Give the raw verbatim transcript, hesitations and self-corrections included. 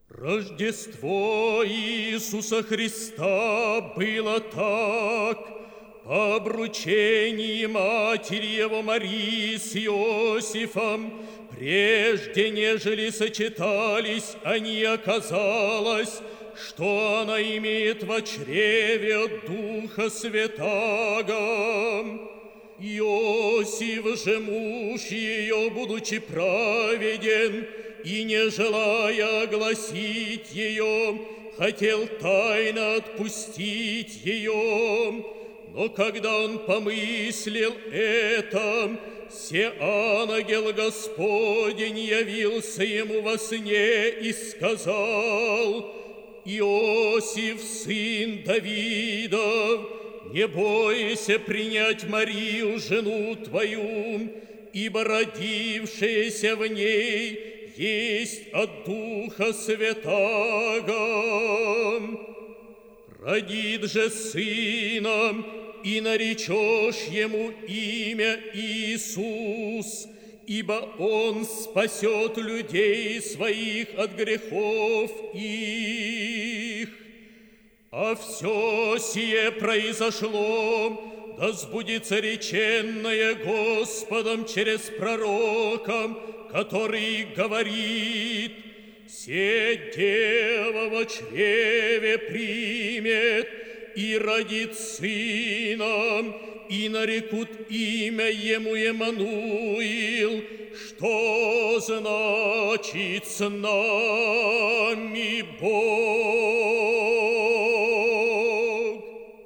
Рождество Иисуса Христа было так. По обручении матери его Марии с Иосифом, прежде нежели сочетались они, оказалось, что она имеет во чреве от Духа Святаго. Иосиф же, муж ее, будучи праведен и не желая огласить ее, хотел тайно отпустить ее. Но когда он помыслил это, се ангел Господень явился ему во сне и сказал: «Иосиф, сын Давидов, не бойся принять Марию, жену твою, ибо родившееся в ней есть от Духа Святаго. Родит же сына, и наречешь ему имя Иисус, ибо он спасет людей своих от грехов их. А все сие произошло, да сбудется реченное Господом через пророка, который говорит: «Се дева во чреве примет и родит сына, и нарекут имя ему Емануил», что значит «с нами Бог».